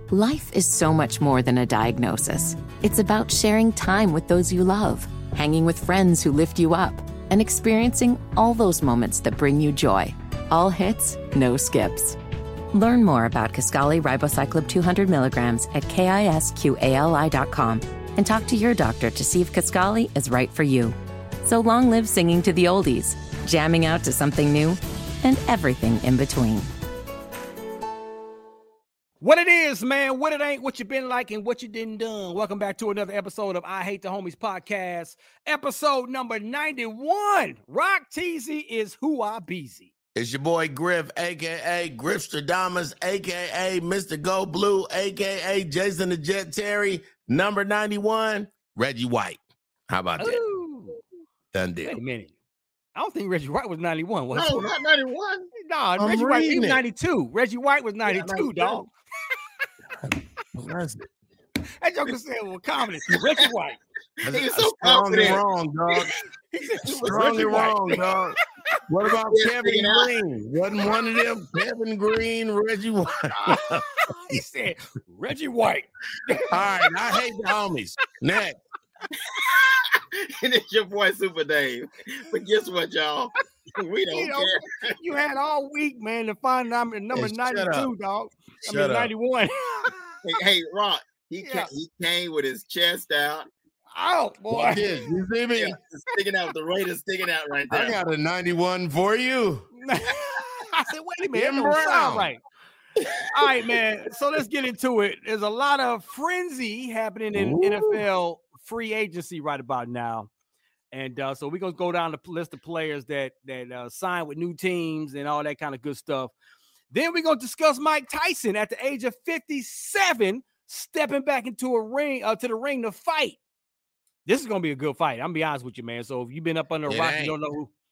Life is so much more than a diagnosis. It's about sharing time with those you love, hanging with friends who lift you up, and experiencing all those moments that bring you joy. All hits, no skips. Learn more about Kisqali Ribociclib 200 milligrams at KISQALI.com and talk to your doctor to see if Kisqali is right for you. So long live singing to the oldies, jamming out to something new, and everything in between. What it is, man, what it ain't, what you been like, and what you didn't done. Welcome back to another episode of I Hate the Homies podcast, episode number 91. Rock Teasy is who I beezy. It's your boy Griff, a.k.a. Griffstradamus, a.k.a. Mr. Go Blue, a.k.a. Jason the Jet Terry, number 91, Reggie White. How about that? Ooh. Done deal. Wait a minute. I don't think Reggie White was 91. Was No, he? not 91. No, Reggie White he was 92. Reggie White was 92, dog. That's it. That joker said, well, comedy. Reggie White. He's so Strongly confident. wrong, dog. He said, Strongly wrong, dog. What about Yeah, Kevin figuring out. Green? Wasn't one of them Kevin Green, Reggie White? He said, Reggie White. All right, I hate the homies. Next. And it's your boy Super Dave. But guess what, y'all? We don't You know, care. you had all week, man, to find number Hey, shut 92, up. dog. I Shut mean, up. 91. Hey, Rock, he Yeah. came with his chest out. Oh, boy. Watch this. You see me? Yeah, sticking out, the Raiders sticking out right there. I got a 91 for you. I said, wait a minute. Jim That don't sound Brown. right. All right, man. So let's get into it. There's a lot of frenzy happening in Ooh. NFL free agency right about now. And so we're going to go down the list of players that signed with new teams and all that kind of good stuff. Then we're going to discuss Mike Tyson at the age of 57, stepping back into a ring, to the ring to fight. This is going to be a good fight. I'm going to be honest with you, man. So if you've been up under a It rock, ain't. you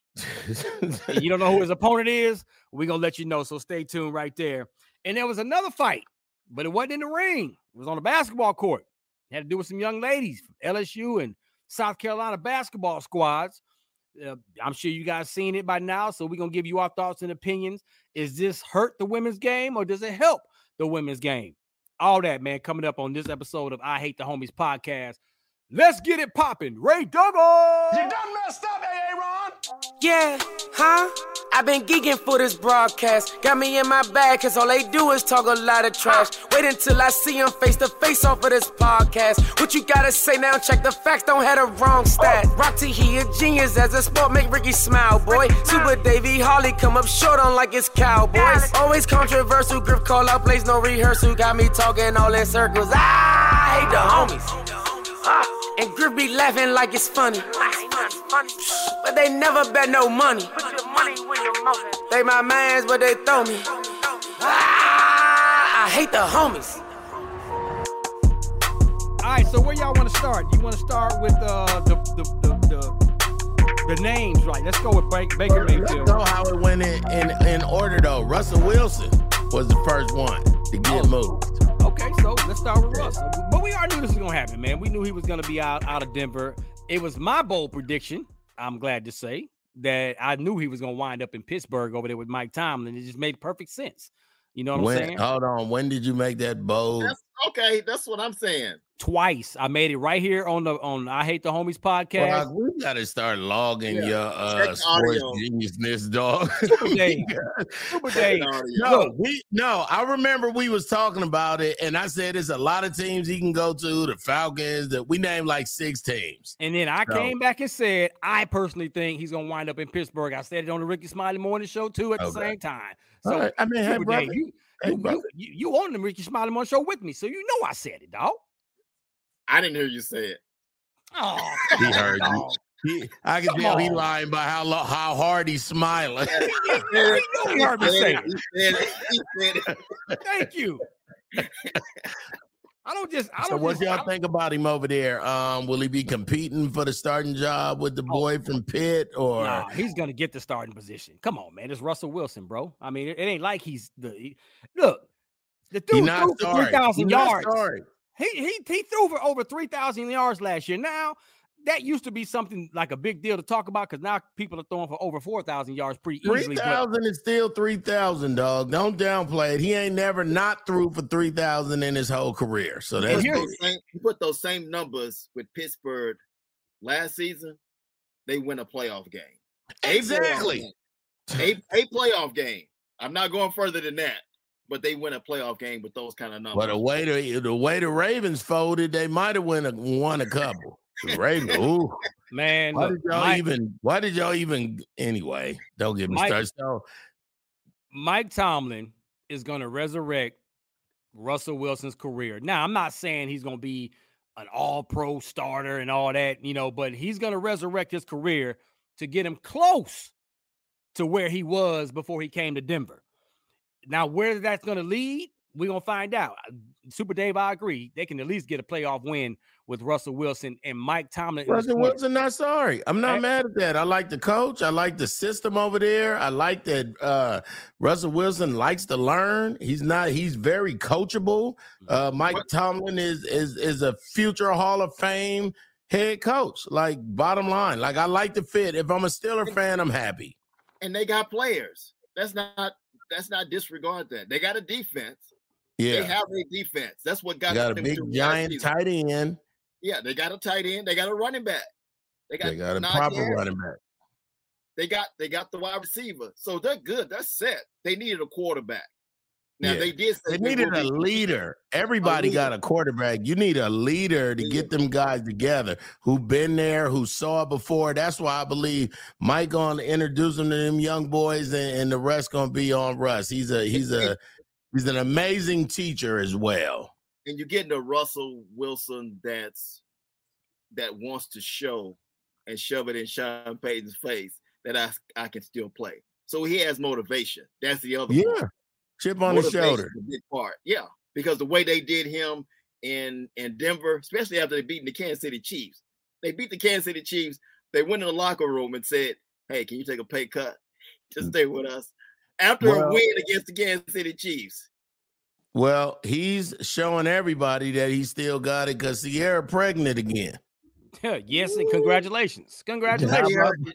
don't know who his opponent is, we're going to let you know. So stay tuned right there. And there was another fight, but it wasn't in the ring. It was on the basketball court. It had to do with some young ladies from LSU and South Carolina basketball squads. I'm sure you guys seen it by now, so we're going to give you our thoughts and opinions. Is this hurt the women's game or does it help the women's game? All that, man, coming up on this episode of I Hate the Homies podcast. Let's get it popping. Ray Douglas! You done messed up, Aaron. Yeah, huh? I've been geeking for this broadcast. Got me in my bag, cause all they do is talk a lot of trash. Wait until I see them face to face off of this podcast. What you gotta say now? Check the facts, don't have the wrong stat. Rock T, he a genius as a sport, make Ricky smile, boy. Super Davey Holly come up short on like it's Cowboys. Always controversial, grip call out plays, no rehearsal. Got me talking all in circles. I hate the homies. And Griff be laughing like it's funny. But they never bet no money. They my mans, but they throw me. I hate the homies. All right, so where y'all want to start? You want to start with the names, right? Let's go with Baker Let's Mayfield. know how it went in order, though. Russell Wilson was the first one to get moved. Okay, so let's start with Russ. But we already knew this was going to happen, man. We knew he was going to be out of Denver. It was my bold prediction, I'm glad to say, that I knew he was going to wind up in Pittsburgh over there with Mike Tomlin. It just made perfect sense. You know what I'm saying? Hold on. When did you make that bold? That's what I'm saying. Twice. I made it right here on I Hate the Homies podcast. Well, we got to start logging Check your the sports audio. geniusness, dog. Super Dave. Super Dave. I remember we was talking about it, and I said there's a lot of teams he can go to. The Falcons, that we named like 6 teams. And then I came back and said, I personally think he's going to wind up in Pittsburgh. I said it on the Ricky Smiley Morning Show, too, at the same time. So, all right. I mean, hey, Super brother. Dave, you on the Ricky Smiley Morning Show with me, so you know I said it, dog. I didn't hear you say it. Oh, He heard you. I can tell he lying by how hard he's smiling. You know he heard me say it. He said it. Thank you. So what y'all think about him over there? Will he be competing for the starting job with the boy from Pitt, or Nah, he's gonna get the starting position. Come on, man. It's Russell Wilson, bro. I mean, it ain't like look. The dude threw for 3,000 yards. He threw for over 3,000 yards last year. Now, that used to be something like a big deal to talk about because now people are throwing for over 4,000 yards pretty easily. 3,000 is still 3,000, dog. Don't downplay it. He ain't never not threw for 3,000 in his whole career. So that's he put those same numbers with Pittsburgh last season. They win a playoff game. Exactly. A playoff game. I'm not going further than that, but they win a playoff game with those kind of numbers. But the way the Ravens folded, they might have won a couple. The Ravens, ooh. Man, why did y'all even anyway? Don't get me started. So Mike Tomlin is going to resurrect Russell Wilson's career. Now, I'm not saying he's going to be an all-pro starter and all that, but he's going to resurrect his career to get him close to where he was before he came to Denver. Now, where that's going to lead, we're going to find out. Super Dave, I agree. They can at least get a playoff win with Russell Wilson and Mike Tomlin. Russell Wilson, not sorry. I'm not mad at that. I like the coach. I like the system over there. I like that Russell Wilson likes to learn. He's very coachable. Mike Tomlin is a future Hall of Fame head coach. Like, bottom line. Like, I like the fit. If I'm a Steeler fan, I'm happy. And they got players. Let's not disregard that. They got a defense. Yeah. They have a defense. That's what got a big giant tight end. Yeah, they got a tight end. They got a running back. They got a proper running back. They got the wide receiver. So they're good. They're set. They needed a quarterback. Now they did say they needed a leader. Everybody got a quarterback. You need a leader to get them guys together who've been there, who saw it before. That's why I believe Mike gonna introduce them to them young boys, and the rest gonna be on Russ. He's an amazing teacher as well. And you're getting a Russell Wilson that wants to show and shove it in Sean Payton's face that I can still play. So he has motivation. That's the other part. Chip on his shoulder. A big part. Yeah, because the way they did him in Denver, especially after they beat the Kansas City Chiefs. They beat the Kansas City Chiefs. They went in the locker room and said, hey, can you take a pay cut to stay with us? After a win against the Kansas City Chiefs. Well, he's showing everybody that he still got it because Sierra pregnant again. Yes, and congratulations. Congratulations.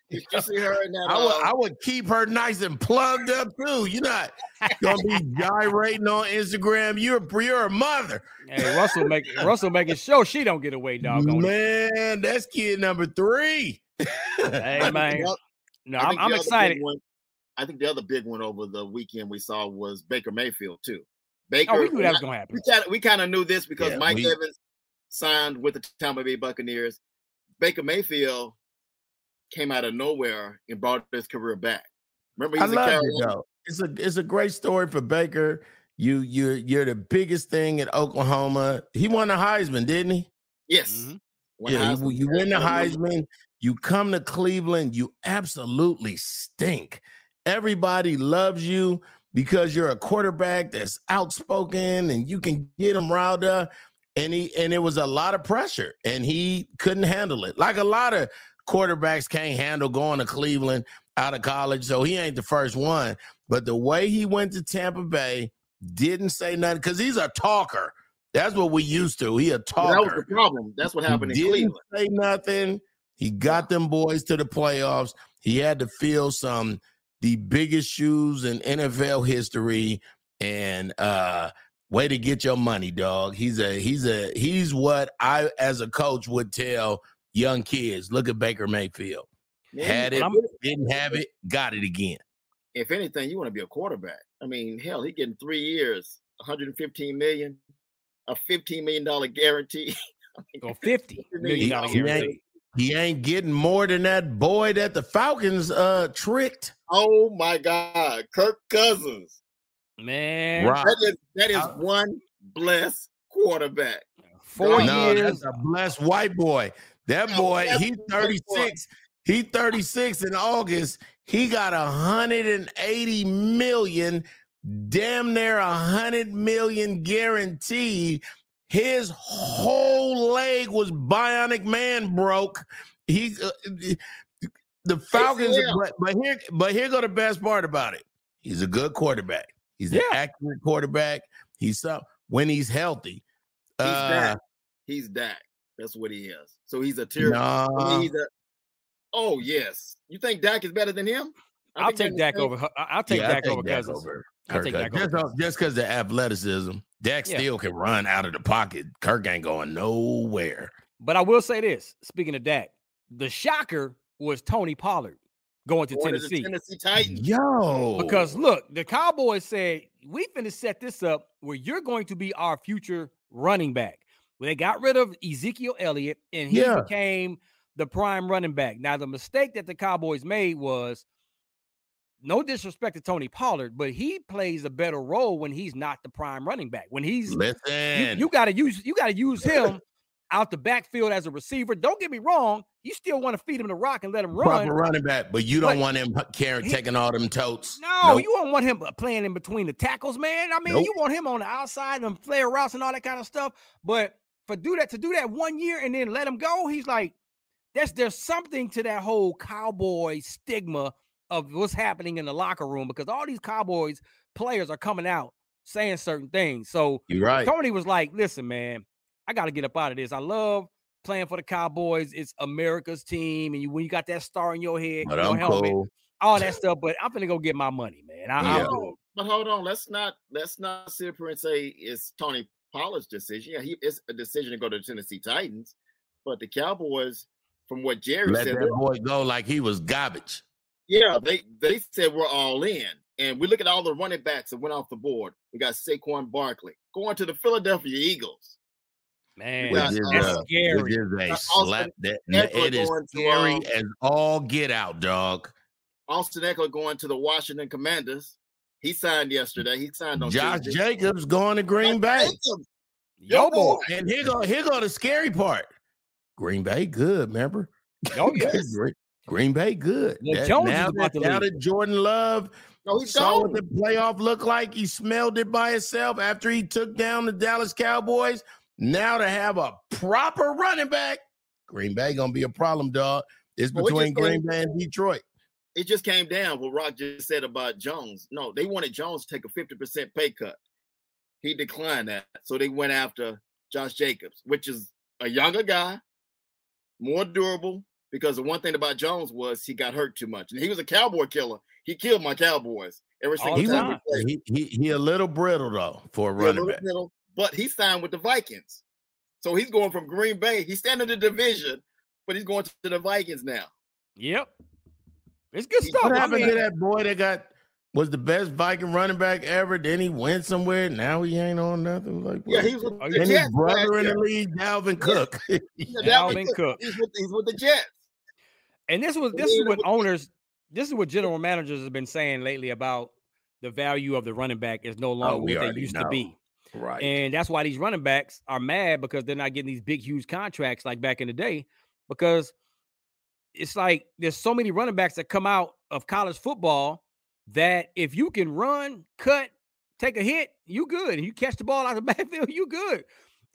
I would keep her nice and plugged up too. You're not gonna be gyrating on Instagram. You're a mother. Hey, Russell making sure she don't get away, dog. Man, that's kid number 3. Hey man. No, I'm excited. I think the other big one over the weekend we saw was Baker Mayfield too. Baker, we knew that was gonna happen. We kind of knew this because Mike Evans signed with the Tampa Bay Buccaneers. Baker Mayfield came out of nowhere and brought his career back. Remember, he's I love it though. It's a great story for Baker. You're the biggest thing in Oklahoma. He won the Heisman, didn't he? Yes. Mm-hmm. You win the Heisman. You come to Cleveland. You absolutely stink. Everybody loves you because you're a quarterback that's outspoken and you can get them riled up. And it was a lot of pressure, and he couldn't handle it. Like a lot of quarterbacks can't handle going to Cleveland out of college, so he ain't the first one. But the way he went to Tampa Bay, didn't say nothing, because he's a talker. That's what we used to. He a talker. That was the problem. That's what happened in Cleveland. Didn't say nothing. He got them boys to the playoffs. He had to fill the biggest shoes in NFL history, and way to get your money, dog. He's what I, as a coach, would tell young kids. Look at Baker Mayfield. Had it, didn't have it, got it again. If anything, you want to be a quarterback. I mean, hell, he getting 3 years, $115 million, a $15 million guarantee. Or $50 million guarantee. He ain't getting more than that boy that the Falcons tricked. Oh my God, Kirk Cousins. Man, right. that is one blessed quarterback. 4 years. That's a blessed white boy. That boy, he's 36. He's 36 in August. He got $180 million, damn near $100 million guaranteed. His whole leg was bionic man broke. The Falcons, but here go the best part about it. He's a good quarterback. He's an accurate quarterback. When he's healthy. He's Dak. That's what he is. So he's a tier. Nah. I mean, oh yes. You think Dak is better than him? I'll take Dak over. I'll take Dak over Cousins. I'll take Dak over. Just because the athleticism, Dak still can run out of the pocket. Kirk ain't going nowhere. But I will say this: speaking of Dak, the shocker was Tony Pollard going to Tennessee. Tennessee Titans. Yo. Because look, the Cowboys said, we finna set this up where you're going to be our future running back. Well, they got rid of Ezekiel Elliott, and he became the prime running back. Now, the mistake that the Cowboys made was, no disrespect to Tony Pollard, but he plays a better role when he's not the prime running back. When he's you gotta use him out the backfield as a receiver. Don't get me wrong, you still want to feed him the rock and let him run. Proper running back, but you don't want him taking all them totes. No, you don't want him playing in between the tackles, man. I mean, you want him on the outside and flare routes and all that kind of stuff. But to do that 1 year and then let him go, he's like, there's something to that whole Cowboy stigma of what's happening in the locker room, because all these Cowboys players are coming out saying certain things. So you're right. Tony was like, listen, man, I got to get up out of this. I love playing for the Cowboys. It's America's team. And when you got that star in your head, your helmet, all that stuff, but I'm going to go get my money, man. I'm good. But hold on. Let's not sit here and say it's Tony Pollard's decision. Yeah, it's a decision to go to the Tennessee Titans. But the Cowboys, from what Jerry said, let that boy go like he was garbage. Yeah, they said we're all in. And we look at all the running backs that went off the board. We got Saquon Barkley going to the Philadelphia Eagles. Man, that's scary. It is scary as all get out, dog. Austin Eckler going to the Washington Commanders. He signed yesterday. He signed on Josh Tuesday. Jacobs going to Green Bay. Yo, boy. And here go the scary part. Green Bay good, remember? Oh, yes. Green Bay good. Jones now that Jordan Love saw what the playoff looked like, he smelled it by himself after he took down the Dallas Cowboys. Now to have a proper running back, Green Bay gonna be a problem, dog. It's between Green Bay and Detroit. It just came down what Rock just said about Jones. No, they wanted Jones to take a 50% pay cut. He declined that. So they went after Josh Jacobs, which is a younger guy, more durable, because the one thing about Jones was he got hurt too much. And he was a Cowboy killer. He killed my Cowboys every single time he played. He a little brittle, though, for a running back. But he signed with the Vikings. So he's going from Green Bay. He's staying in the division, but he's going to the Vikings now. Yep. It's good stuff. What happened to that boy that was the best Viking running back ever? Then he went somewhere. Now he ain't on nothing. Like, yeah, he was with the Jets. His brother in the league, Dalvin Cook. Dalvin Cook. He's with the Jets. And this is what general managers have been saying lately about the value of the running back is no longer what they used to be. Right. And that's why these running backs are mad, because they're not getting these big, huge contracts like back in the day, because it's like there's so many running backs that come out of college football that if you can run, cut, take a hit, you good. You catch the ball out of the backfield, you good.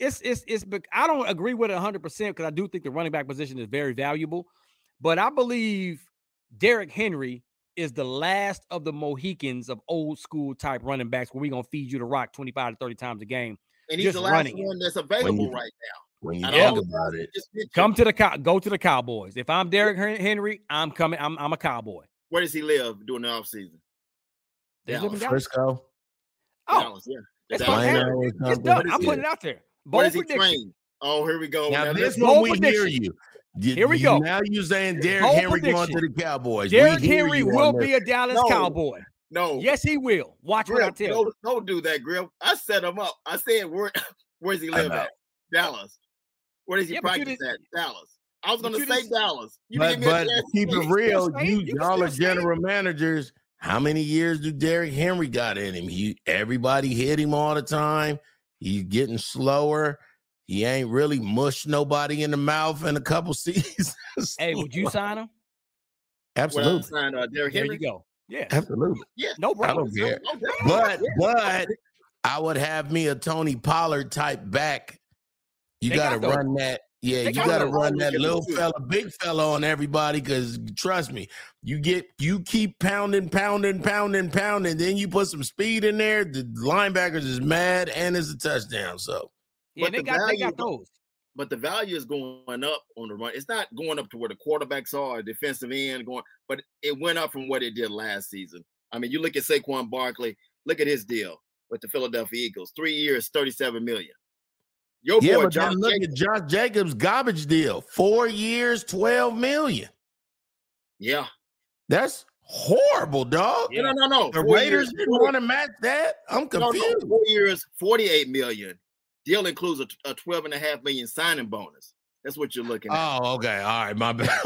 I don't agree with it 100% because I do think the running back position is very valuable, but I believe Derrick Henry is the last of the Mohicans of old school type running backs where we're going to feed you the rock 25 to 30 times a game. And he's the last one that's available right now. When you think about it, go to the Cowboys. If I'm Derrick Henry, I'm coming. I'm a Cowboy. Where does he live during the offseason? Frisco. Oh, Dallas, yeah. It's done. I'm putting it out there. Where does he train? Oh, here we go. Now this one we hear you. Here we go. Now you're saying Derrick Henry going to the Cowboys. Derrick Henry will be a Dallas Cowboy. No. Yes, he will. Watch what I tell you. Don't do that, Grill. I set him up. I said, where's he live at? Dallas. Where does he practice at? Dallas. I was going to say Dallas. But keep it real. Y'all are general managers. How many years do Derrick Henry got in him? Everybody hit him all the time. He's getting slower. He ain't really mushed nobody in the mouth in a couple seasons. Hey, would you sign him? Absolutely. Sign Derrick Henry. There you go. Yeah, absolutely. Yeah, no problem. I don't care. But I would have me a Tony Pollard type back. You got to run that. Yeah, you got to run that little fella, big fella on everybody, because trust me, you keep pounding, then you put some speed in there, the linebackers is mad and it's a touchdown. So yeah, they got those. but the value is going up on the run. It's not going up to where the quarterbacks are, defensive end going, but it went up from what it did last season. I mean, you look at Saquon Barkley, look at his deal with the Philadelphia Eagles, 3 years, $37 million. Your boy, but Josh look at Josh Jacobs' garbage deal, 4 years, $12 million. Yeah. That's horrible, dog. Yeah. No. The Raiders didn't want to match that. I'm confused. 4 years, $48 million. Deal includes a $12.5 million signing bonus. That's what you're looking at. Oh, okay. All right, my bad.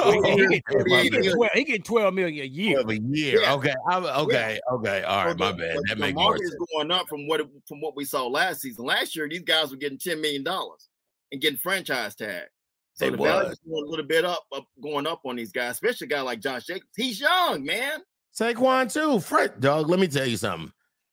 He get $12 million a year. A year. Yeah. Okay. Okay. All right, my bad. That makes more sense. The market is going up from what we saw last season. Last year, these guys were getting $10 million and getting franchise tag. So the value is going a little bit going up on these guys, especially a guy like Josh Jacobs. He's young, man. Saquon too. Dog, let me tell you something.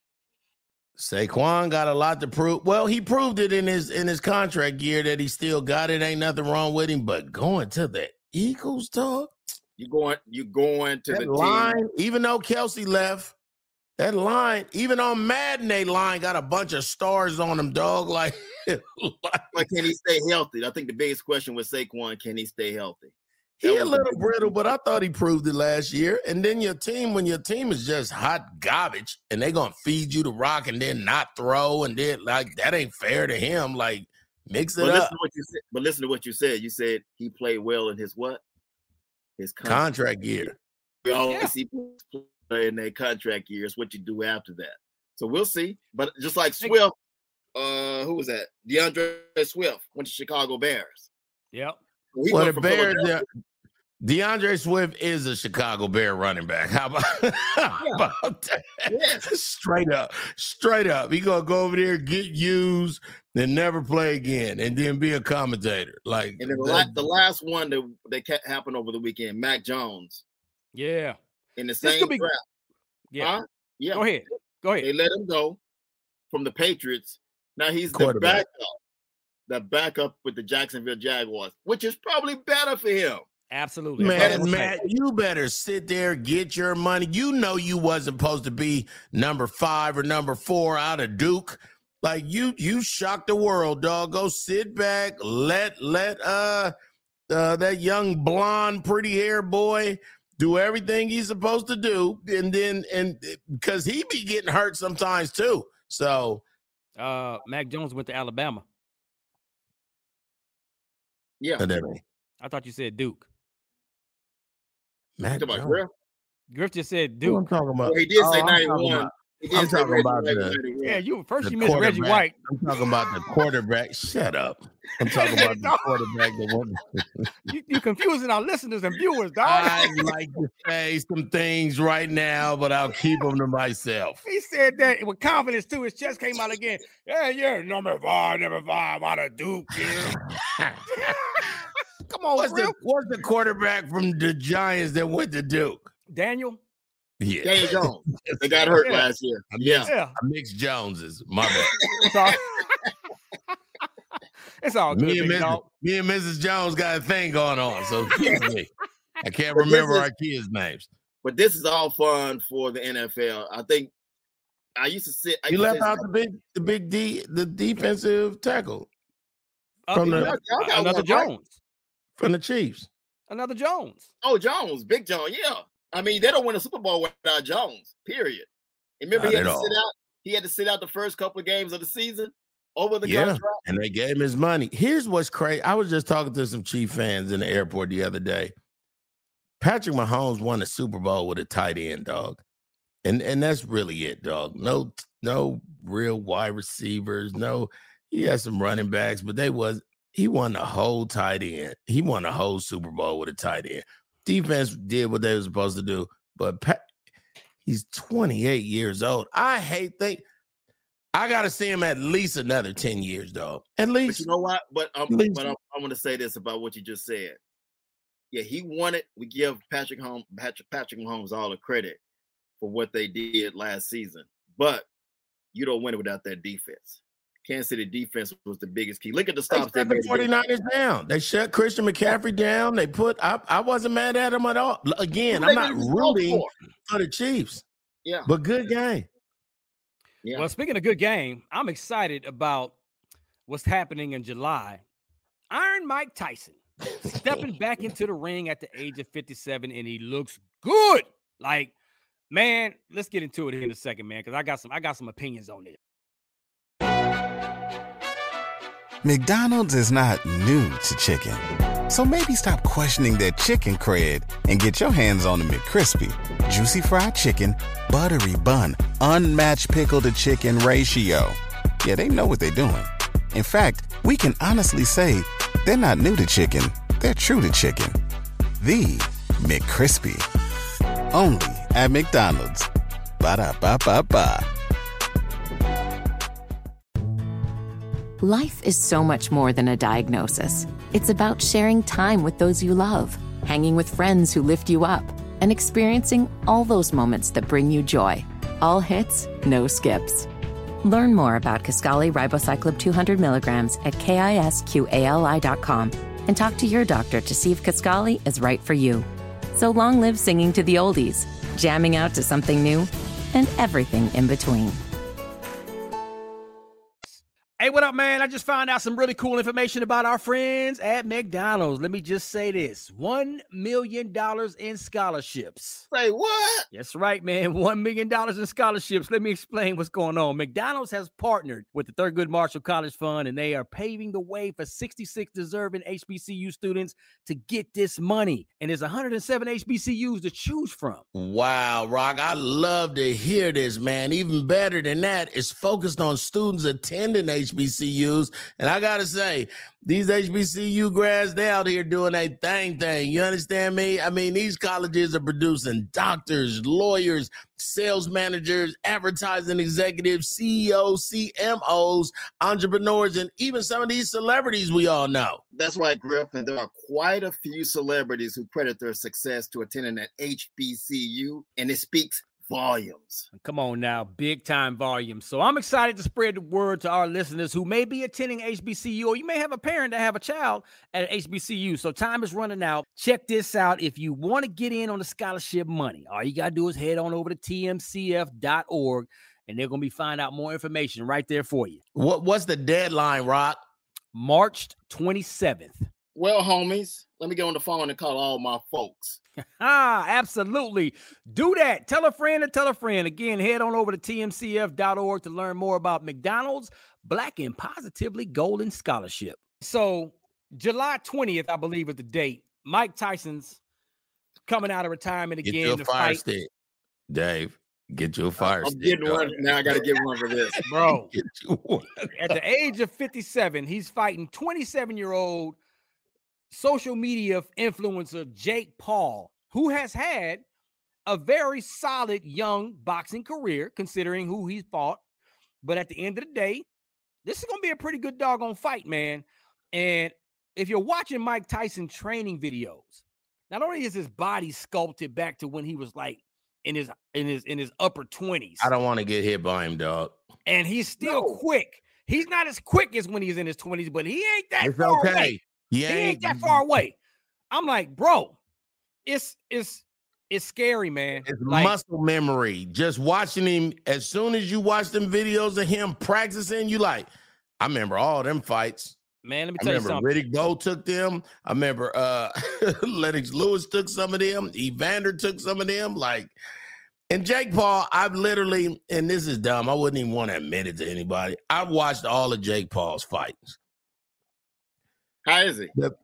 Saquon got a lot to prove. Well, he proved it in his contract year that he still got it. Ain't nothing wrong with him. But going to the Eagles, dog. You going to that the line, team. even though Kelsey left, that line, even on Madden, they line got a bunch of stars on them, dog. Like, but can he stay healthy? I think the biggest question with Saquon, can he stay healthy? He a little brittle, but I thought he proved it last year. And then when your team is just hot garbage and they're going to feed you the rock and then not throw and then, like, that ain't fair to him. Like, mix it up. Listen to what you said. You said he played well in his what? His contract year. We always see people in their contract years, what you do after that. So we'll see. But just like Swift, who was that? DeAndre Swift went to Chicago Bears. Yep. Well, the Bears, DeAndre Swift is a Chicago Bear running back. How about that? Yes. Straight up. He gonna go over there, get used, then never play again, and then be a commentator. Like, and then the last one that happened over the weekend, Mac Jones. Yeah. In the same draft. Yeah. Huh? Yeah. Go ahead. They let him go from the Patriots. Now he's the backup with the Jacksonville Jaguars, which is probably better for him. Absolutely. Man, Matt, you better sit there, get your money. You know you wasn't supposed to be number 5 or number 4 out of Duke. Like, you shocked the world, dog. Go sit back, let that young blonde pretty hair boy do everything he's supposed to do, and because he be getting hurt sometimes too. So Mac Jones went to Alabama. Yeah. I thought you said Duke. Mac Jones. Griff just said Duke. I'm talking about. Well, he did say 91. I'm talking about you misread Reggie White. I'm talking about the quarterback. Shut up. I'm talking about the quarterback that won. You confusing our listeners and viewers, dog. I'd like to say some things right now, but I'll keep them to myself. He said that with confidence too. His chest came out again. Yeah, number 5 out of Duke. Yeah. Come on, what's the quarterback from the Giants that went to Duke? Daniel. Yeah. Daniel Jones. They got hurt last year. I mixed Joneses. My bad. It's all good. Me and Mrs. Jones got a thing going on. So I can't remember our kids' names. But this is all fun for the NFL. I think I used to sit. You left out the defensive tackle from another Jones from the Chiefs. Another Jones. Oh, Jones, Big Jones. Yeah. I mean, they don't win a Super Bowl without Jones. Period. And remember, he had to sit out the first couple of games of the season over the contract. And they gave him his money. Here's what's crazy. I was just talking to some Chief fans in the airport the other day. Patrick Mahomes won a Super Bowl with a tight end, dog. And that's really it, dog. No real wide receivers. No, he had some running backs, but he won the whole tight end. He won the whole Super Bowl with a tight end. Defense did what they were supposed to do, but he's 28 years old. I got to see him at least another 10 years, dog. At least. But you know what? But I want to say this about what you just said. Yeah, he won it. We give Patrick Mahomes all the credit for what they did last season, but you don't win it without that defense. Kansas City defense was the biggest key. Look at the stops they made. The 49ers down. They shut Christian McCaffrey down. They I wasn't mad at them at all. Again, I'm not rooting for the Chiefs. Yeah. But good game. Yeah. Well, speaking of good game, I'm excited about what's happening in July Iron Mike Tyson stepping back into the ring at the age of 57, and he looks good. Like, man, let's get into it here in a second, man, because I got some opinions on this. McDonald's is not new to chicken. So maybe stop questioning their chicken cred and get your hands on the McCrispy. Juicy fried chicken, buttery bun, unmatched pickle to chicken ratio. Yeah, they know what they're doing. In fact, we can honestly say they're not new to chicken. They're true to chicken. The McCrispy. Only at McDonald's. Ba-da-ba-ba-ba. Life is so much more than a diagnosis. It's about sharing time with those you love, hanging with friends who lift you up, and experiencing all those moments that bring you joy. All hits, no skips. Learn more about Kisqali Ribociclib 200 milligrams at KISQALI.com and talk to your doctor to see if Kisqali is right for you. So long live singing to the oldies, jamming out to something new, and everything in between. Hey, what up, man? I just found out some really cool information about our friends at McDonald's. Let me just say this. $1 million in scholarships. Say what? That's right, man. $1 million in scholarships. Let me explain what's going on. McDonald's has partnered with the Thurgood Marshall College Fund, and they are paving the way for 66 deserving HBCU students to get this money. And there's 107 HBCUs to choose from. Wow, Rock. I love to hear this, man. Even better than that, it's focused on students attending HBCUs. And I got to say, these HBCU grads, they out here doing a thing. You understand me? I mean, these colleges are producing doctors, lawyers, sales managers, advertising executives, CEOs, CMOs, entrepreneurs, and even some of these celebrities we all know. That's right, Griffin. There are quite a few celebrities who credit their success to attending an HBCU, and it speaks volumes. Come on now, big time volumes. So I'm excited to spread the word to our listeners who may be attending HBCU, or you may have a parent that have a child at an HBCU. So time is running out. Check this out. If you want to get in on the scholarship money, all you got to do is head on over to tmcf.org, and they're going to be finding out more information right there for you. What's the deadline, Rock? March 27th. Well, homies, let me get on the phone and call all my folks. Absolutely. Do that. Tell a friend and tell a friend. Again, head on over to tmcf.org to learn more about McDonald's Black and Positively Golden Scholarship. So July 20th, I believe, is the date. Mike Tyson's coming out of retirement again. Get your fire stick, Dave. Get your fire stick. I'm getting one. Now I got to get one for this. Bro, Get you one. at the age of 57, he's fighting 27-year-old social media influencer Jake Paul, who has had a very solid young boxing career considering who he fought. But at the end of the day, this is going to be a pretty good doggone fight, man. And if you're watching Mike Tyson training videos, not only is his body sculpted back to when he was like in his upper 20s. I don't want to get hit by him, dog. And he's still quick. He's not as quick as when he's in his 20s, but he ain't that It's far okay. away. He He ain't that far away. I'm like, bro, it's scary, man. It's like, muscle memory. Just watching him, as soon as you watch them videos of him practicing, you like, I remember all them fights. man, let me I tell you remember something. Riddick Bowe took them. I remember Lennox Lewis took some of them. Evander took some of them. Like, and Jake Paul, I've literally, and this is dumb, I wouldn't even want to admit it to anybody. I've watched all of Jake Paul's fights. How is he?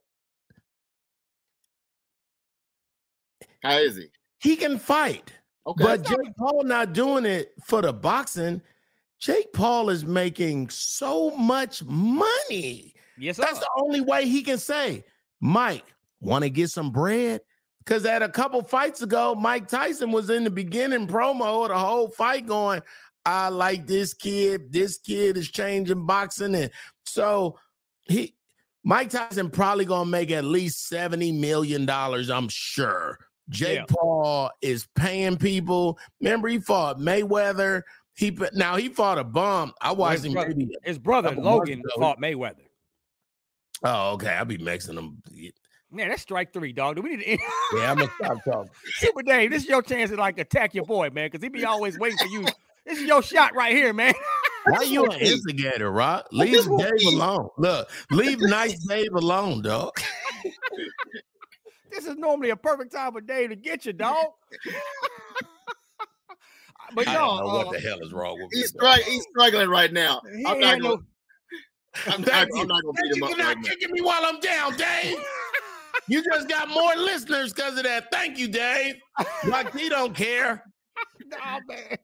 How is he? He can fight. Okay. But Jake Paul not doing it for the boxing. Jake Paul is making so much money. Yes, sir. That's the only way he can say, Mike, want to get some bread? Because at a couple fights ago, Mike Tyson was in the beginning promo of the whole fight going, I like this kid. This kid is changing boxing. And so Mike Tyson probably going to make at least $70 million, I'm sure. Jake Paul is paying people. Remember, he fought Mayweather. He fought a bum. I watched his brother Logan fought Mayweather. Oh, okay. I'll be mixing them. Man, that's strike three, dog. Do we need to Yeah, I'm gonna stop talking. Super Dave, this is your chance to like attack your boy, man, because he be always waiting for you. This is your shot right here, man. Why you an instigator, Rock? Leave Dave alone. Look, leave nice Dave alone, dog. This is normally a perfect time of day to get you, dog. But I don't know what the hell is wrong with he's struggling right now. I'm not going to beat him up. You're not kicking me while I'm down, Dave. You just got more listeners because of that. Thank you, Dave. Like he don't care. Nah, man.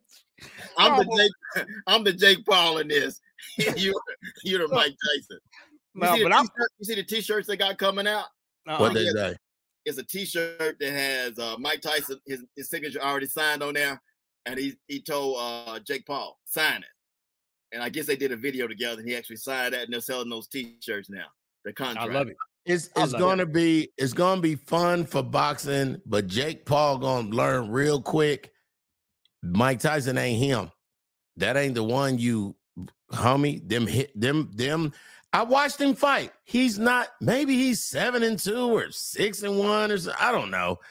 I'm the Jake Paul in this. You're the Mike Tyson. You see the t-shirts they got coming out? What they say? It's a t-shirt that has Mike Tyson, his signature already signed on there, and he told Jake Paul, sign it. And I guess they did a video together, and he actually signed that, and they're selling those t-shirts now. The contract. I love it. It's gonna be fun for boxing, but Jake Paul gonna learn real quick. Mike Tyson ain't him. That ain't the one you, homie. Them. I watched him fight. He's not. Maybe he's 7-2 or 6-1 or so. I don't know.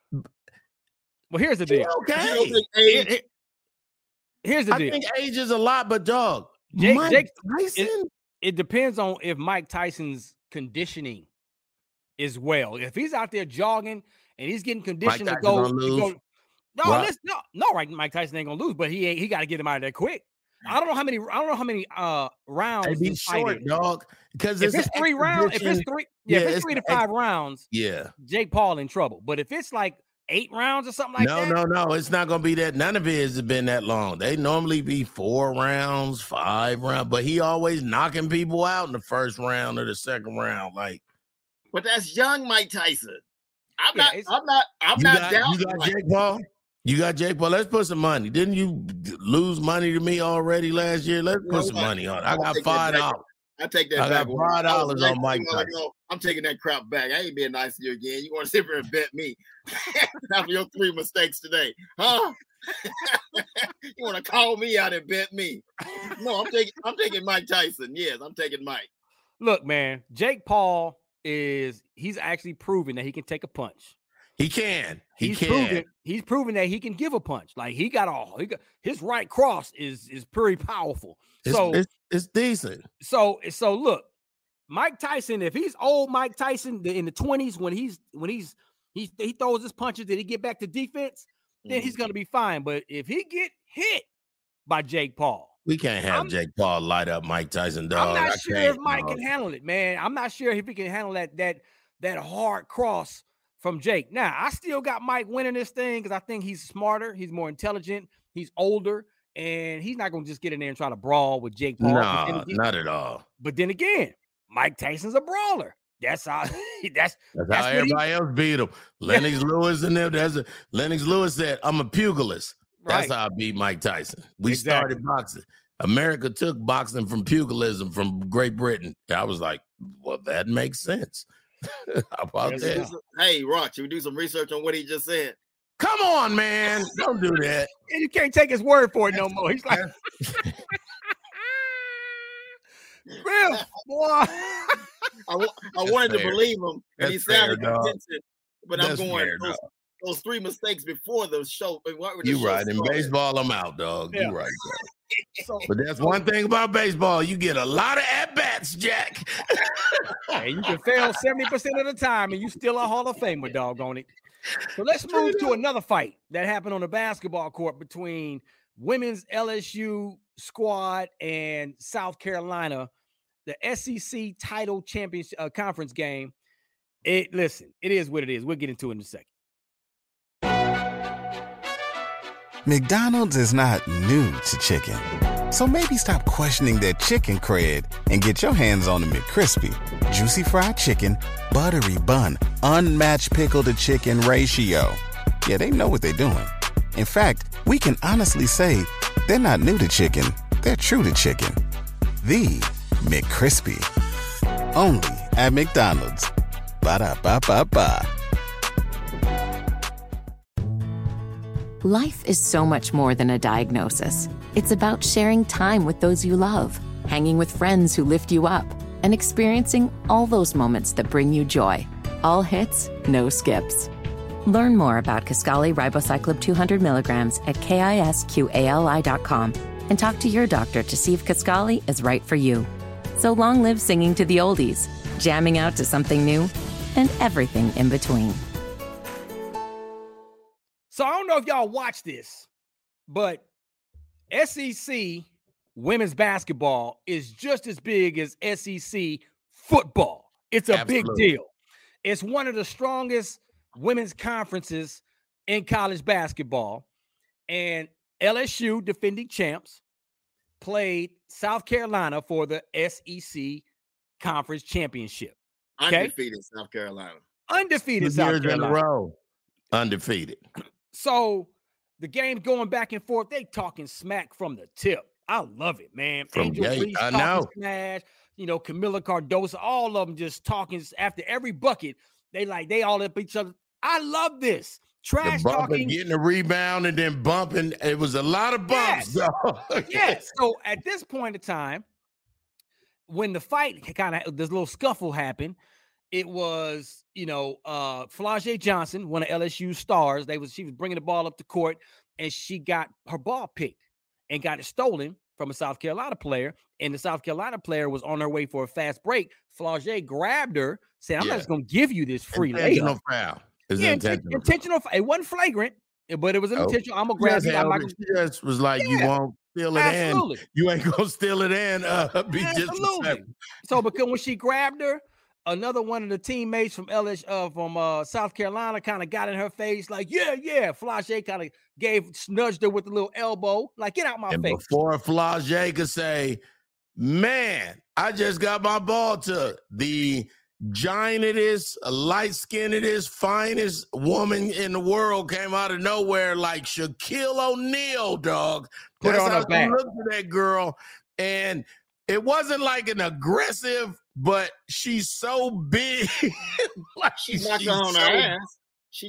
Well, here's the deal. Okay. Here's the deal. I think age is a lot, but dog, Jake Tyson. It depends on if Mike Tyson's conditioning is well. If he's out there jogging and he's getting conditioned to go, right? Mike Tyson ain't gonna lose, but he got to get him out of there quick. I don't know how many rounds. Be short, dog. Because if it's 3 rounds, if it's 3 to 5 rounds, Jake Paul in trouble. But if it's like 8 rounds or something like that, no, it's not gonna be that. None of it has been that long. They normally be 4 rounds, 5 rounds, but he always knocking people out in the first round or the second round. Like, but that's young Mike Tyson. I'm not down. You got Jake Paul. You got Jake Paul. Let's put some money. Didn't you lose money to me already last year? Let's put some money on it. I got $5. I take that back. I got $5 on Mike Tyson. I'm taking that crap back. I ain't being nice to you again. You want to sit here and bet me after your 3 mistakes today, huh? You want to call me out and bet me? No, I'm taking Mike Tyson. Yes, I'm taking Mike. Look, man, Jake Paul he's actually proven that he can take a punch. He can. He's proven that he can give a punch. Like he got his right cross is pretty powerful. It's decent. So look, Mike Tyson, if he's old Mike Tyson in the 20s when he throws his punches, did he get back to defense? Then he's gonna be fine. But if he get hit by Jake Paul, we can't have Jake Paul light up Mike Tyson, dog. I'm not sure if Mike can handle it, man. I'm not sure if he can handle that hard cross from Jake. Now, I still got Mike winning this thing because I think he's smarter, he's more intelligent, he's older, and he's not going to just get in there and try to brawl with Jake Paul. No, not at all. But then again, Mike Tyson's a brawler. That's how everybody else beat him. Lennox Lewis and them. Lennox Lewis said, "I'm a pugilist." That's how I beat Mike Tyson. We started boxing. America took boxing from pugilism from Great Britain. I was like, well, that makes sense. How about that? Hey, Rock, should we do some research on what he just said? Come on, man. Don't do that. And you can't take his word for it no more. He's like, real boy. I wanted to believe him, and he sounded convincing, but That's I'm going fair, those 3 mistakes before the show. You right. In baseball, I'm out, dog. You right, dog. But that's one thing about baseball. You get a lot of at-bats, Jack. Hey, you can fail 70% of the time, and you still a Hall of Famer, doggone it. So let's move to another fight that happened on the basketball court between women's LSU squad and South Carolina, the SEC title championship conference game. Listen, it is what it is. We'll get into it in a second. McDonald's is not new to chicken. So maybe stop questioning their chicken cred and get your hands on the McCrispy. Juicy fried chicken, buttery bun, unmatched pickle to chicken ratio. Yeah, they know what they're doing. In fact, we can honestly say they're not new to chicken. They're true to chicken. The McCrispy. Only at McDonald's. Ba-da-ba-ba-ba. Life is so much more than a diagnosis. It's about sharing time with those you love, hanging with friends who lift you up, and experiencing all those moments that bring you joy. All hits, no skips. Learn more about Kisqali Ribociclib 200 milligrams at KISQALI.com and talk to your doctor to see if Kisqali is right for you. So long live singing to the oldies, jamming out to something new, and everything in between. So I don't know if y'all watch this, but SEC women's basketball is just as big as SEC football. It's a big deal. It's one of the strongest women's conferences in college basketball. And LSU, defending champs, played South Carolina for the SEC Conference Championship. Okay? Undefeated South Carolina. Undefeated South Carolina. In a row. Undefeated. So the game's going back and forth. They talking smack from the tip. I love it, man. Angel Reese talking smash. You know, Camila Cardoso, all of them just talking after every bucket. They all up each other. I love this. Trash talking. Getting a rebound and then bumping. It was a lot of bumps. Yes. Yes. So at this point in time, when the fight this little scuffle happened, it was, Flau'jae Johnson, one of LSU's stars. She was bringing the ball up the court, and she got her ball picked and got it stolen from a South Carolina player. And the South Carolina player was on her way for a fast break. Flau'jae grabbed her, said, "I'm not just going to give you this free intentional foul." Intentional. It wasn't flagrant, but it was intentional. I'm going to grab you. She just was like, "You won't steal it in. You ain't going to steal it in. Be disrespectful." So because when she grabbed her, another one of the teammates from South Carolina kind of got in her face, like, yeah. Flau'jae kind of nudged her with a little elbow, like, "Get out my face." Before Flau'jae could say, "Man, I just got my ball to the giantest, light-skinnedest, finest woman in the world," came out of nowhere like Shaquille O'Neal, dog. Put on her back. Look at that girl, and it wasn't like an aggressive, but she's so big. Like she knocked her on her ass. She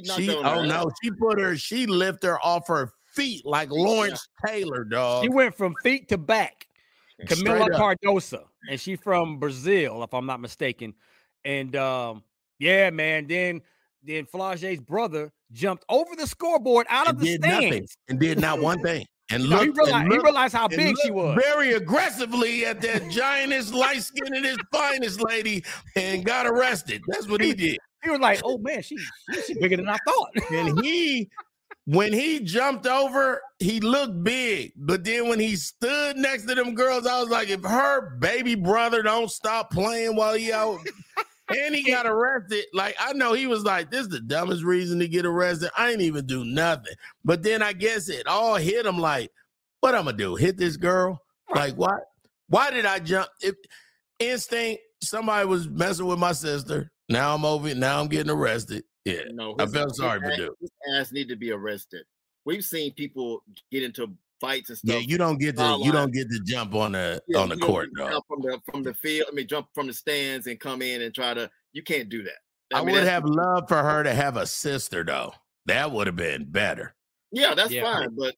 lifted her off her feet like Lawrence Taylor, dog. She went from feet to back. Camila Cardoso, and she from Brazil, if I'm not mistaken. And man, then Flau'jae's brother jumped over the scoreboard out of the stands and did not one thing. And he realized how big she was. Very aggressively at that giantest, light-skinnedest, finest lady, and got arrested. That's what he did. He was like, "Oh man, she's bigger than I thought." And when he jumped over, he looked big. But then when he stood next to them girls, I was like, if her baby brother don't stop playing while he out, and he got arrested, like, I know he was like, this is the dumbest reason to get arrested. I ain't even do nothing. But then I guess it all hit him like, what I'm going to do? Hit this girl? Like, what? Why did I jump? Instinct, somebody was messing with my sister. Now I'm over it. Now I'm getting arrested. Yeah, no, I felt sorry for dude. His ass need to be arrested. We've seen people get into fights and stuff. Yeah, you don't get to jump on the court, though. From the field, jump from the stands and come in and try to. You can't do that. I would have loved for her to have a sister, though. That would have been better. Yeah, that's fine, but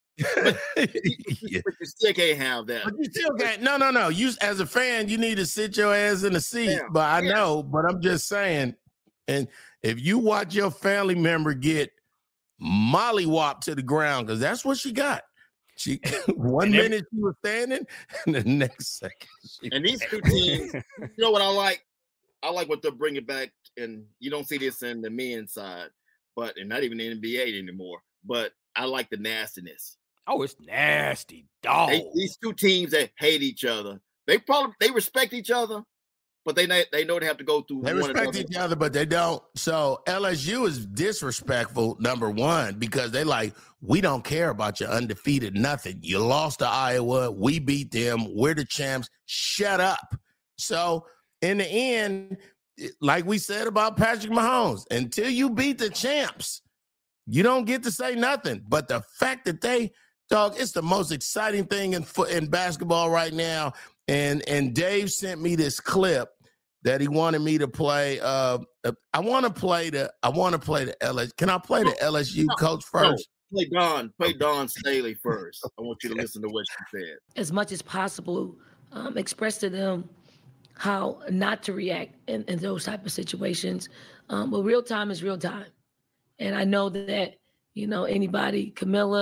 you still can't have that. But you still can't. No. You, as a fan, you need to sit your ass in the seat. Yeah. But I know. But I'm just saying, and if you watch your family member get mollywopped to the ground, because that's what she got. She one minute she was standing, and the next second. And these two teams, you know what I like? I like what they're bringing back, and you don't see this in the men's side, and not even the NBA anymore. But I like the nastiness. Oh, it's nasty, dog. These two teams that hate each other, they respect each other, but they know they have to go through. They respect each other, but they don't. So LSU is disrespectful, number one, because they like, we don't care about your undefeated nothing. You lost to Iowa. We beat them. We're the champs. Shut up. So in the end, like we said about Patrick Mahomes, until you beat the champs, you don't get to say nothing. But the fact that it's the most exciting thing in basketball right now. And Dave sent me this clip that he wanted me to play. I want to play the LSU. Can I play the LSU coach first? No, play Dawn Staley first. I want you to listen to what she said. As much as possible, express to them how not to react in those type of situations. But real time is real time. And I know that, anybody, Camila,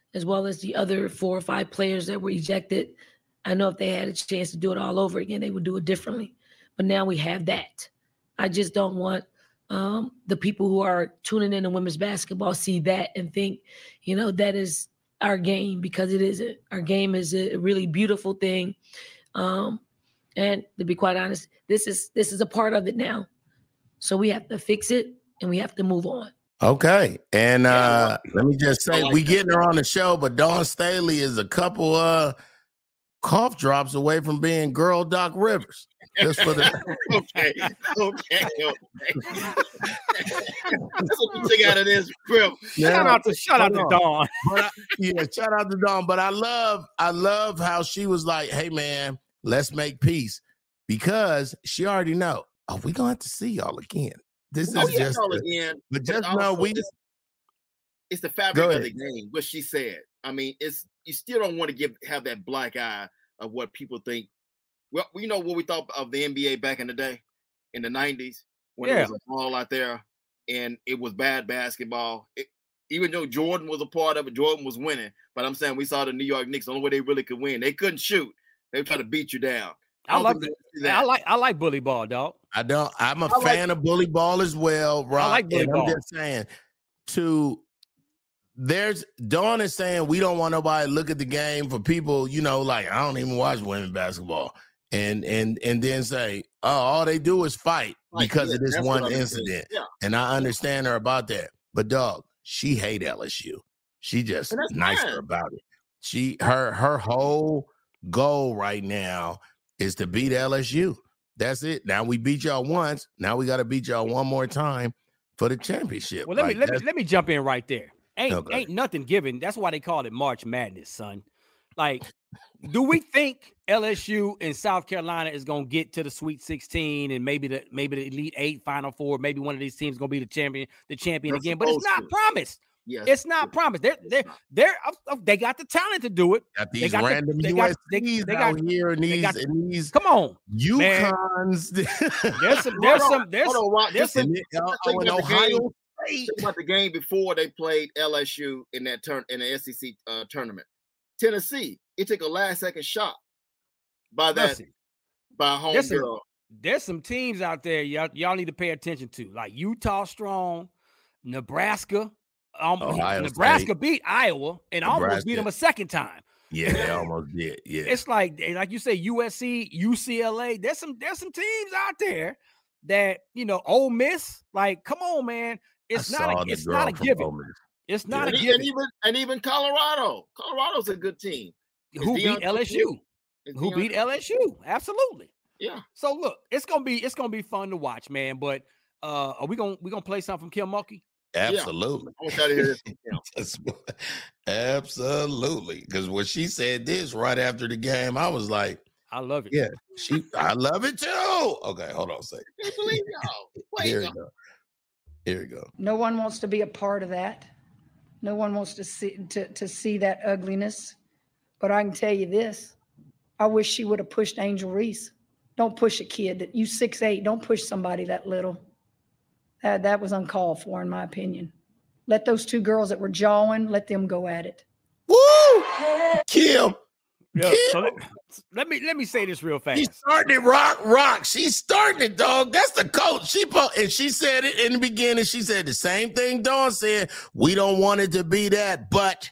as well as the other 4 or 5 players that were ejected. I know if they had a chance to do it all over again, they would do it differently. But now we have that. I just don't want the people who are tuning in to women's basketball see that and think, that is our game, because it isn't. Our game is a really beautiful thing. And to be quite honest, this is a part of it now. So we have to fix it and we have to move on. Okay. And let me just say, we getting her on the show, but Dawn Staley is a couple cough drops away from being girl Doc Rivers. Just for the okay. That's what you take out of this, Crip. Shout out to Dawn. Shout out to Dawn. But I love how she was like, hey man, let's make peace, because she already know, we gonna have to see y'all again. This is just again, but just know it's the fabric of the game, what she said. I mean, you still don't want to have that black eye of what people think. Well, you know what we thought of the NBA back in the day, in the 90s, when it was a ball out there and it was bad basketball. Even though Jordan was a part of it, Jordan was winning. But I'm saying we saw the New York Knicks, the only way they really could win. They couldn't shoot. They were trying to beat you down. I like bully ball, dog. I'm a fan of bully ball as well, Rob. I like bully ball. I'm just saying, Dawn is saying we don't want nobody to look at the game for people, like, I don't even watch women's basketball. And then say, all they do is fight because of this one incident. Yeah. And I understand her about that. But dog, she hate LSU. She just nicer about it. Her whole goal right now is to beat LSU. That's it. Now we beat y'all once. Now we got to beat y'all one more time for the championship. Well, let me jump in right there. Ain't nothing given. That's why they call it March Madness, son. Like, do we think LSU and South Carolina is going to get to the Sweet 16 and maybe the Elite 8, Final 4? Maybe one of these teams going to be the champion again. But it's not promised. Yes, it's not promised. They got the talent to do it. Got these random USCs out here and these. Come on, UConns. There's some in Ohio State. Think about the game before they played LSU in the SEC tournament. Tennessee, it took a last-second shot by home girl. There's some teams out there y'all need to pay attention to, like Utah strong, Nebraska. Nebraska beat Iowa and almost beat them a second time. Yeah, they almost did. Yeah, it's like you say, USC, UCLA. There's some teams out there that Ole Miss. Like, come on, man. It's not a given. It's not a given. And even Colorado. Colorado's a good team. Who beat LSU? Who beat LSU? Absolutely. Yeah. So look, it's gonna be fun to watch, man. But are we gonna play something from Kim Mulkey? Absolutely. Yeah. I want y'all to hear this. Absolutely. Because when she said this right after the game, I was like, I love it. Yeah, I love it too. Okay, hold on a second. I can't believe y'all. Here we go. No one wants to be a part of that. No one wants to see that ugliness. But I can tell you this. I wish she would have pushed Angel Reese. Don't push a kid. You 6'8". Don't push somebody that little. That was uncalled for, in my opinion. Let those two girls that were jawing, let them go at it. Woo! Kim. Yeah, so let me say this real fast. She's starting it, rock. She's starting it, dog. That's the coach. And she said it in the beginning. She said the same thing Dawn said. We don't want it to be that, but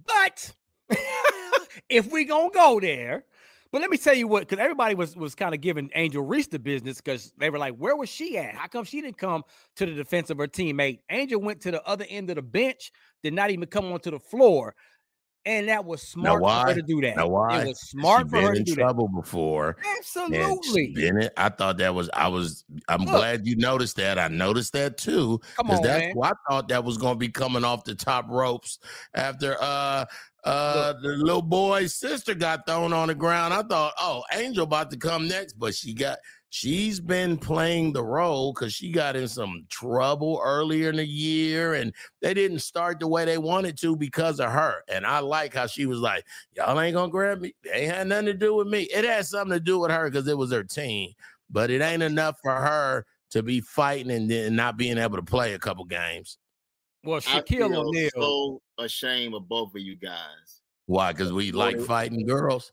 if we gonna go there. But let me tell you what, because everybody was kind of giving Angel Reese the business because they were like, where was she at? How come she didn't come to the defense of her teammate? Angel went to the other end of the bench, did not even come onto the floor. And that was smart for her to do that. Now why? It was smart for her to do that. She's been in trouble before. Absolutely. I thought that was, I'm glad you noticed that. I noticed that too. Because that's why I thought that was going to be coming off the top ropes after the little boy's sister got thrown on the ground. I thought, Angel about to come next, but she's been playing the role because she got in some trouble earlier in the year and they didn't start the way they wanted to because of her. And I like how she was like, y'all ain't gonna grab me. They ain't had nothing to do with me. It had something to do with her because it was her team, but it ain't enough for her to be fighting and then not being able to play a couple games. Well, Shaquille O'Neal. ashamed of both of you guys. Why? Because we like fighting girls.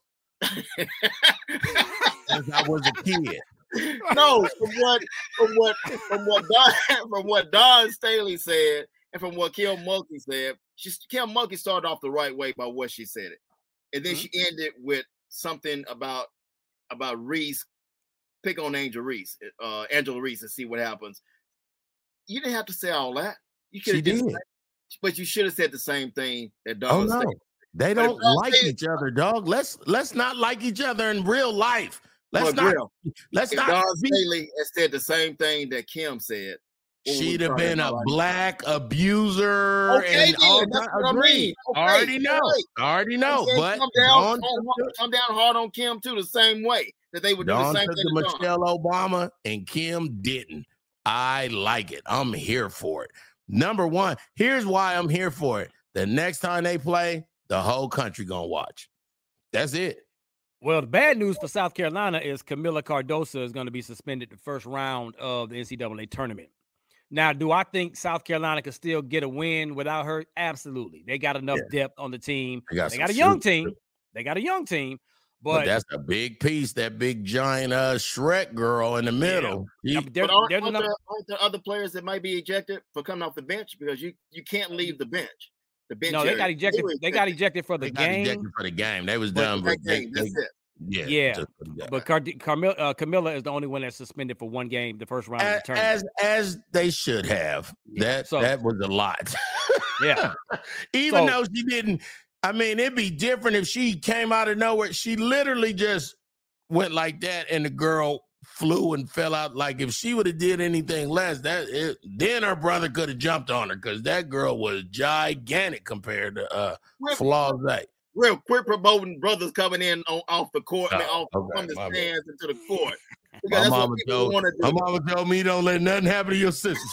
Since I was a kid. No, from what Don Staley said, and from what Kim Mulkey said, Kim Mulkey started off the right way by what she said it, and then she ended with something about Reese. Pick on Angela Reese, and see what happens. You didn't have to say all that. You could have did, but you should have said the same thing that Don said. They don't like each other, dog. Let's not like each other in real life. Let's not. Don Staley said the same thing that Kim said. She'd have been a black abuser. Okay, and then, that's what I mean. Okay, I already know. But come down hard on Kim too, the same way that they would do the same thing to Michelle Obama, and Kim didn't. I like it. I'm here for it. Number one, here's why I'm here for it. The next time they play, the whole country gonna watch. That's it. Well, the bad news for South Carolina is Camila Cardoso is going to be suspended the first round of the NCAA tournament. Now, do I think South Carolina could still get a win without her? Absolutely. They got enough depth on the team. They got a young team. They got a young team. But that's a big piece, that big giant Shrek girl in the middle. Yeah. But aren't there other players that might be ejected for coming off the bench? Because you can't leave the bench. The bench. No, they got ejected. They got ejected for the game. Ejected for the game. They was done. That's it. Yeah. But Camilla is the only one that's suspended for one game, the first round of the tournament. As they should have. That was a lot. Yeah. Even though she didn't. I mean, it'd be different if she came out of nowhere. She literally just went like that, and the girl flew and fell out. Like if she would have did anything less, then her brother could have jumped on her, because that girl was gigantic compared to Flauze. Real quick promoting brothers coming in off the court, from the stands into the court. My mama told me don't let nothing happen to your sister.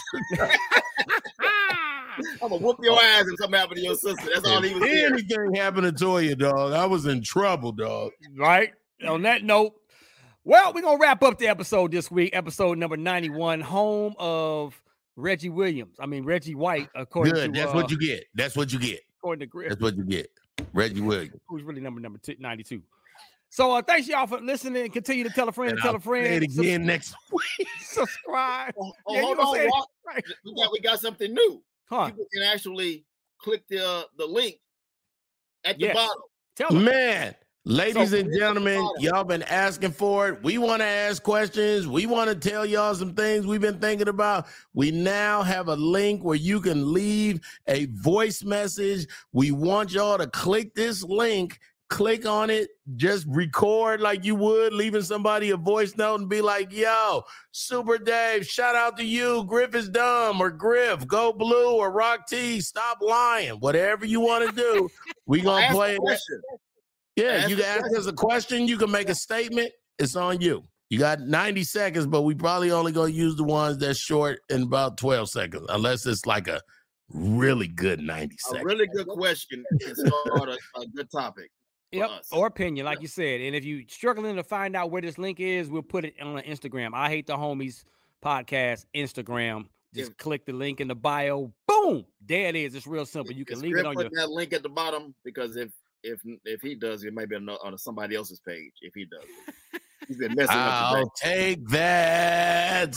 I'm gonna whoop your ass if something happened to your sister. That's all he was saying. Anything happened to Toya, dog, I was in trouble, dog. Right. On that note, well, we're gonna wrap up the episode this week, episode number 91, home of Reggie White. According to that's what you get. That's what you get. According to Griff. That's what you get. Reggie Williams, who's really number 92. So thanks y'all for listening, and continue to tell a friend, tell a friend. Say it again next week. Subscribe. Hold on, right. we got something new. Huh? People can actually click the link at the bottom. Tell them. Man, ladies and gentlemen, y'all been asking for it. We want to ask questions. We want to tell y'all some things we've been thinking about. We now have a link where you can leave a voice message. We want y'all to click this link. Click on it, just record like you would leaving somebody a voice note and be like, yo, Super Dave, shout out to you. Griff is dumb, or Griff, go blue, or Rock T, stop lying. Whatever you want to do, we going to play it. Yeah, you can ask us a question. You can make a statement. It's on you. You got 90 seconds, but we probably only going to use the ones that's short in about 12 seconds, unless it's like a really good 90 seconds. A really good question can start a good topic. Yep, or opinion, like you said. And if you're struggling to find out where this link is, we'll put it on Instagram. I Hate the Homies podcast Instagram. Just click the link in the bio. Boom, there it is. It's real simple. You can leave it on your. That link at the bottom, because if he does, it may be on somebody else's page. If he does, he's been messing up. I'll take that.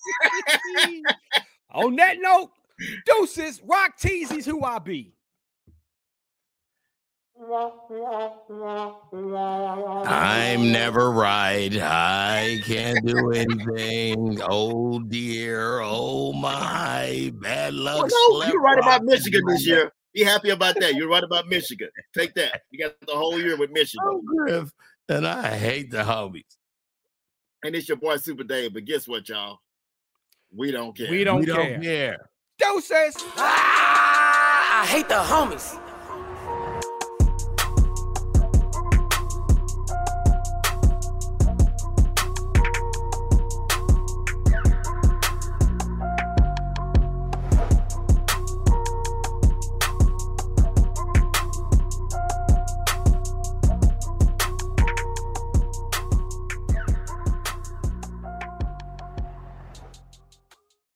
On that note, deuces, Rock Teasy's who I be. I'm never right. I can't do anything. Oh dear. Oh my. Bad luck. Well, no, you're right about Michigan this year. Be happy about that. You're right about Michigan. Take that. You got the whole year with Michigan. Oh, Griff, and I hate the homies. And it's your boy Super Dave. But guess what, y'all? We don't care. We don't care. Deuces. I hate the homies.